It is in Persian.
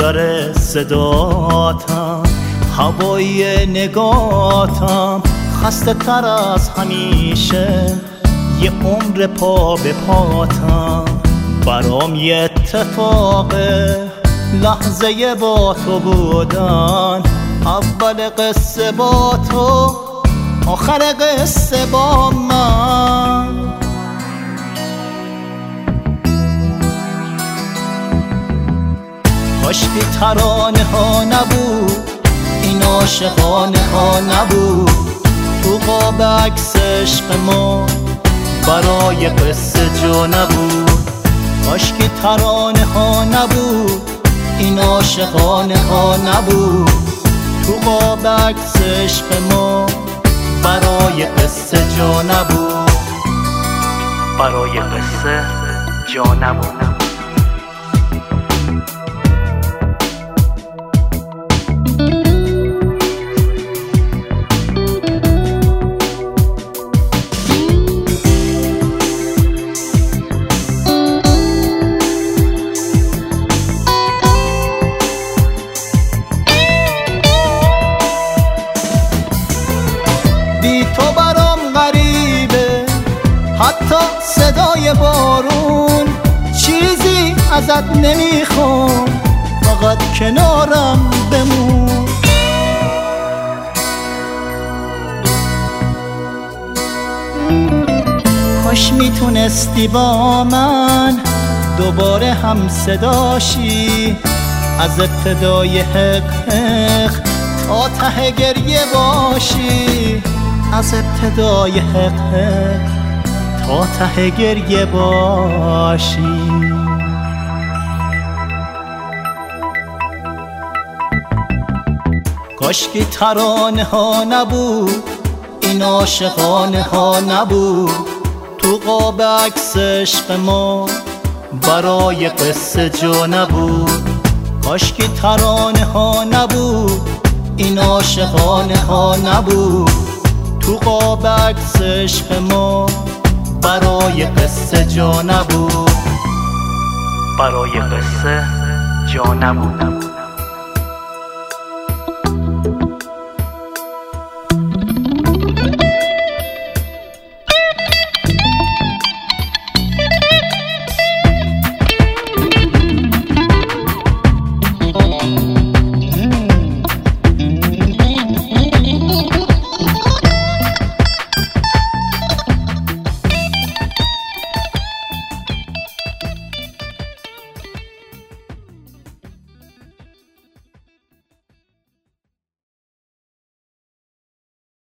در صداتم، هوای نگاتم خسته تر از همیشه، یه عمر پا به پاتم. برام یه اتفاقه لحظه با تو بودن، اول قصه با تو، آخر قصه با من. کاشکی ترانه ها نبود، این عاشقانه ها نبود، تو قاب عکس عشق ما برای قصه جا نبود. کاشکی ترانه ها نبود، این عاشقانه ها نبود، تو قاب عکس عشق ما برای قصه جا نبود، برای قصه جا نبود. بی تو برام غریبه حتی صدای بارون، چیزی ازت نمیخوام فقط کنارم بمون. کاش میتونستی با من دوباره هم صداشی، از ابتدای حق تا ته گریه باشی، از ابتدای حق تا ته گریه باشی. کاشکی ترانه ها نبود، این عاشقانه ها نبود، تو قاب عکس عشق ما برای قصه جا نبود. کاشکی ترانه ها نبود، این عاشقانه ها نبود، تو قاب عکس عشق ما برای قصه جا نبود، برای قصه جا نبود.